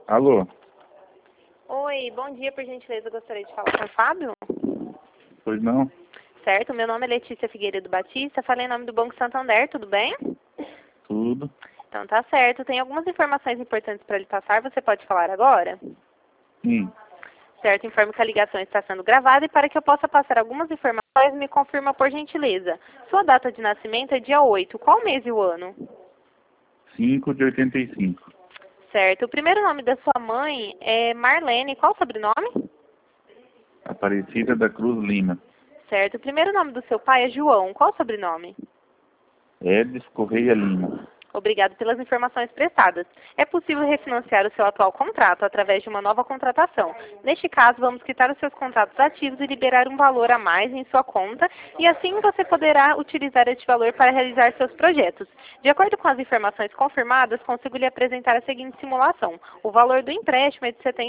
Alô? Oi, bom dia, por gentileza, eu gostaria de falar com o Fábio. Pois não? Certo, meu nome é Letícia Figueiredo Batista, falei em nome do Banco Santander, tudo bem? Tudo. Então tá certo, tem algumas informações importantes para lhe passar, você pode falar agora? Sim. Certo, informe que a ligação está sendo gravada e para que eu possa passar algumas informações, me confirma por gentileza. Sua data de nascimento é dia 8, qual mês e o ano? 5 de 85. Certo, o primeiro nome da sua mãe é Marlene, qual o sobrenome? Aparecida da Cruz Lima. Certo, o primeiro nome do seu pai é João, qual o sobrenome? Edis Correia Lima. Obrigado pelas informações prestadas. É possível refinanciar o seu atual contrato através de uma nova contratação. Neste caso, vamos quitar os seus contratos ativos e liberar um valor a mais em sua conta, e assim você poderá utilizar este valor para realizar seus projetos. De acordo com as informações confirmadas, consigo lhe apresentar a seguinte simulação. O valor do empréstimo é de R$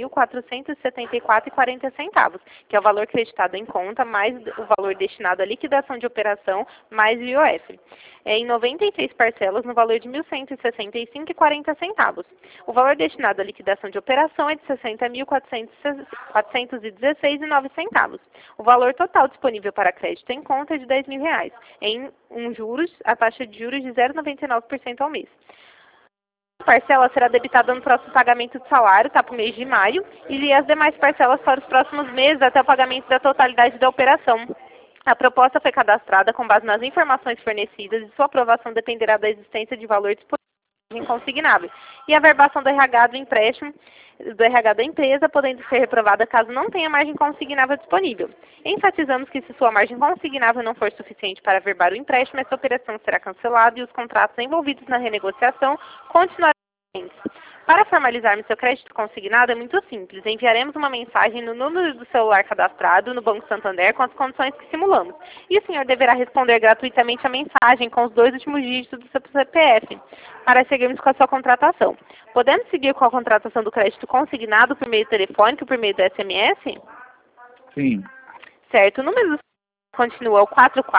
71.474,40, que é o valor creditado em conta, mais o valor destinado à liquidação de operação, mais o IOF. Em 96 parcelas no valor de R$ 1.165,40. O valor destinado à liquidação de operação é de R$ 60.416,09. O valor total disponível para crédito em conta é de R$ 10.000, em a taxa de juros de 0,99% ao mês. A parcela será debitada no próximo pagamento de salário, para o mês de maio, e as demais parcelas para os próximos meses até o pagamento da totalidade da operação. A proposta foi cadastrada com base nas informações fornecidas e sua aprovação dependerá da existência de valor disponível consignável e a verbação do RH do empréstimo do RH da empresa, podendo ser reprovada caso não tenha margem consignável disponível. Enfatizamos que se sua margem consignável não for suficiente para averbar o empréstimo, essa operação será cancelada e os contratos envolvidos na renegociação continuarão vigentes. Para formalizarmos seu crédito consignado é muito simples. Enviaremos uma mensagem no número do celular cadastrado no Banco Santander com as condições que simulamos. E o senhor deverá responder gratuitamente a mensagem com os 2 últimos dígitos do seu CPF para seguirmos com a sua contratação. Podemos seguir com a contratação do crédito consignado por meio telefônico e por meio do SMS? Sim. Certo. O número do continua o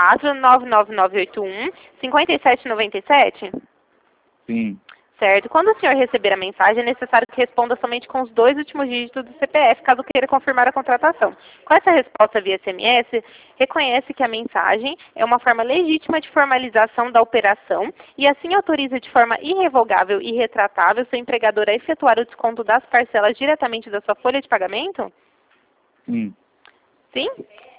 4499981-5797? Sim. Certo. Quando o senhor receber a mensagem, é necessário que responda somente com os 2 últimos dígitos do CPF, caso queira confirmar a contratação. Com essa resposta via SMS, reconhece que a mensagem é uma forma legítima de formalização da operação e assim autoriza de forma irrevogável e retratável seu empregador a efetuar o desconto das parcelas diretamente da sua folha de pagamento? Sim. Sim?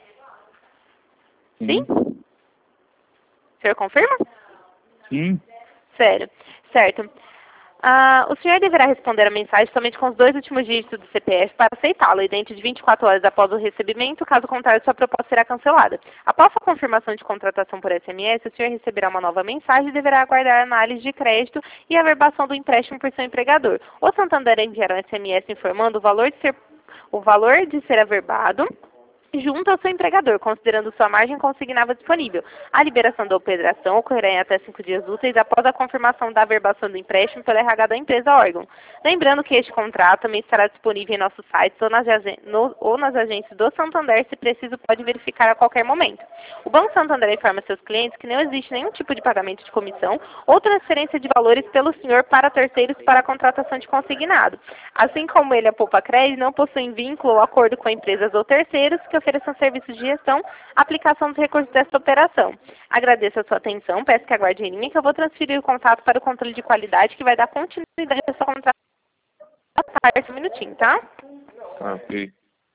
Sim. Sim? O senhor confirma? Sim. Sério. Certo. O senhor deverá responder a mensagem somente com os 2 últimos dígitos do CPF para aceitá-la e dentro de 24 horas após o recebimento, caso contrário, sua proposta será cancelada. Após a confirmação de contratação por SMS, o senhor receberá uma nova mensagem e deverá aguardar a análise de crédito e a averbação do empréstimo por seu empregador. O Santander enviará um SMS informando o valor de ser averbado junto ao seu empregador, considerando sua margem consignável disponível. A liberação da operação ocorrerá em até 5 dias úteis após a confirmação da averbação do empréstimo pelo RH da empresa órgão. Lembrando que este contrato também estará disponível em nossos sites ou nas agências do Santander, se preciso pode verificar a qualquer momento. O Banco Santander informa seus clientes que não existe nenhum tipo de pagamento de comissão ou transferência de valores pelo senhor para terceiros para a contratação de consignado. Assim como ele, a Poupa Crédito, não possui vínculo ou acordo com empresas ou terceiros que ofereçam serviços de gestão, aplicação dos recursos desta operação. Agradeço a sua atenção, peço que aguarde em linha que eu vou transferir o contato para o controle de qualidade que vai dar continuidade à sua contratação. Um minutinho, tá? Tá, ok.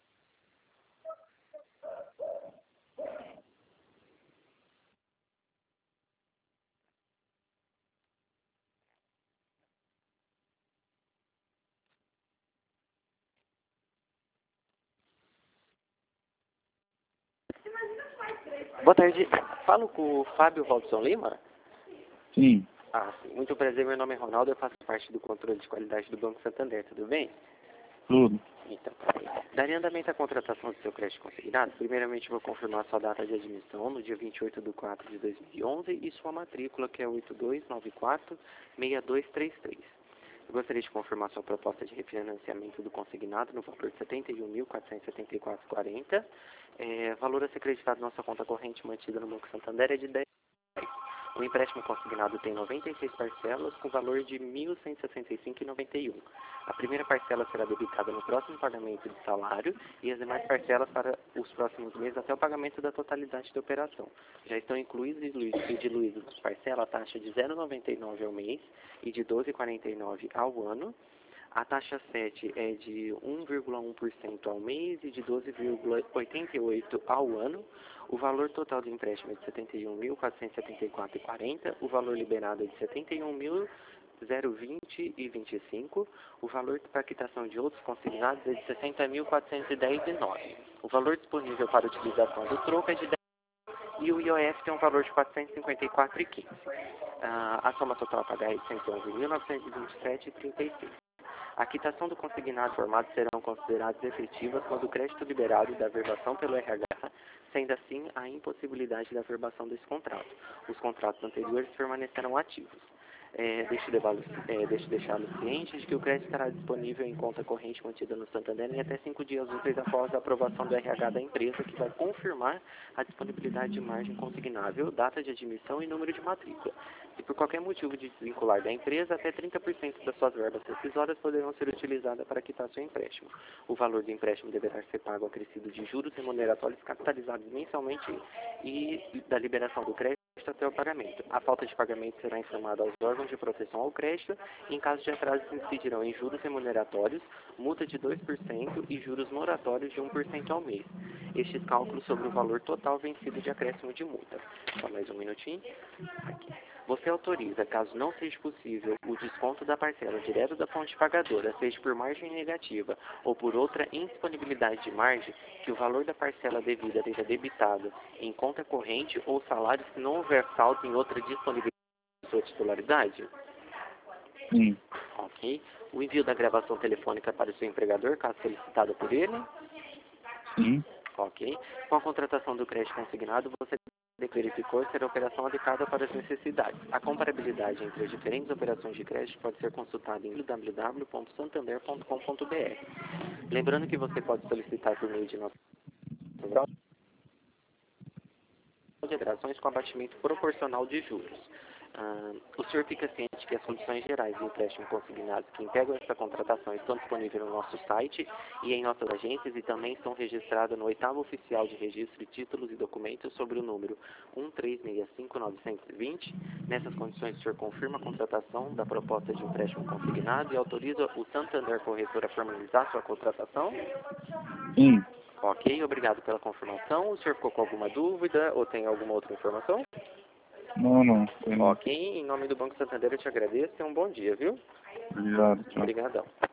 Boa tarde. Falo com o Fábio Valdson Lima? Sim. Sim. Muito prazer, meu nome é Ronaldo, eu faço parte do controle de qualidade do Banco Santander, tudo bem? Tudo. Então, daria andamento à contratação do seu crédito consignado. Primeiramente, vou confirmar sua data de admissão no dia 28/4/2011 e sua matrícula, que é 8294-6233. Eu gostaria de confirmar sua proposta de refinanciamento do consignado no valor de R$ 71.474,40. Valor a ser acreditado na nossa conta corrente mantida no Banco Santander é de 10. O O empréstimo consignado tem 96 parcelas com valor de R$ 1.165,91. A primeira parcela será debitada no próximo pagamento de salário e as demais parcelas para os próximos meses até o pagamento da totalidade da operação. Já estão incluídos e diluídos nas parcelas a taxa de R$ 0,99 ao mês e de R$ 12,49 ao ano. A taxa 7 é de 1,1% ao mês e de 12,88% ao ano. O valor total do empréstimo é de R$ 71.474,40. O valor liberado é de R$ 71.020,25. O valor para quitação de outros consignados é de R$ 60.410,09. O valor disponível para utilização do troco é de 10 e o IOF tem um valor de R$ 454,15. A soma total a pagar é de R$ 111.927,36. A quitação do consignado formado serão consideradas efetivas quando o crédito liberado da averbação pelo RH, sendo assim a impossibilidade da averbação desse contrato. Os contratos anteriores permanecerão ativos. Deixo deixá-los cientes de que o crédito estará disponível em conta corrente mantida no Santander em até 5 dias úteis após a aprovação do RH da empresa, que vai confirmar a disponibilidade de margem consignável, data de admissão e número de matrícula. Se por qualquer motivo de desvincular da empresa, até 30% das suas verbas rescisórias poderão ser utilizadas para quitar seu empréstimo. O valor do empréstimo deverá ser pago acrescido de juros remuneratórios capitalizados mensalmente e da liberação do crédito até o pagamento. A falta de pagamento será informada aos órgãos de proteção ao crédito. Em caso de atraso, incidirão em juros remuneratórios, multa de 2% e juros moratórios de 1% ao mês. Estes cálculos sobre o valor total vencido de acréscimo de multa. Só mais um minutinho. Aqui. Você autoriza, caso não seja possível, o desconto da parcela direto da fonte pagadora, seja por margem negativa ou por outra indisponibilidade de margem, que o valor da parcela devida seja debitado em conta corrente ou salário se não houver saldo em outra disponibilidade de sua titularidade? Sim. Ok. O envio da gravação telefônica para o seu empregador, caso solicitado por ele? Sim. Ok. Com a contratação do crédito consignado, você verificou ser a operação adequada para as necessidades. A comparabilidade entre as diferentes operações de crédito pode ser consultada em www.santander.com.br. Lembrando que você pode solicitar por meio de nosso de operações com abatimento proporcional de juros. O senhor fica ciente que as condições gerais de empréstimo consignado que integram essa contratação estão disponíveis no nosso site e em nossas agências e também estão registradas no 8º Oficial de Registro de Títulos e Documentos sobre o número 1365920. Nessas condições, o senhor confirma a contratação da proposta de empréstimo consignado e autoriza o Santander Corretor a formalizar sua contratação? Sim. Ok, obrigado pela confirmação. O senhor ficou com alguma dúvida ou tem alguma outra informação? Não. Ok, em nome do Banco Santander eu te agradeço e um bom dia, viu? Obrigado. Tchau. Obrigadão.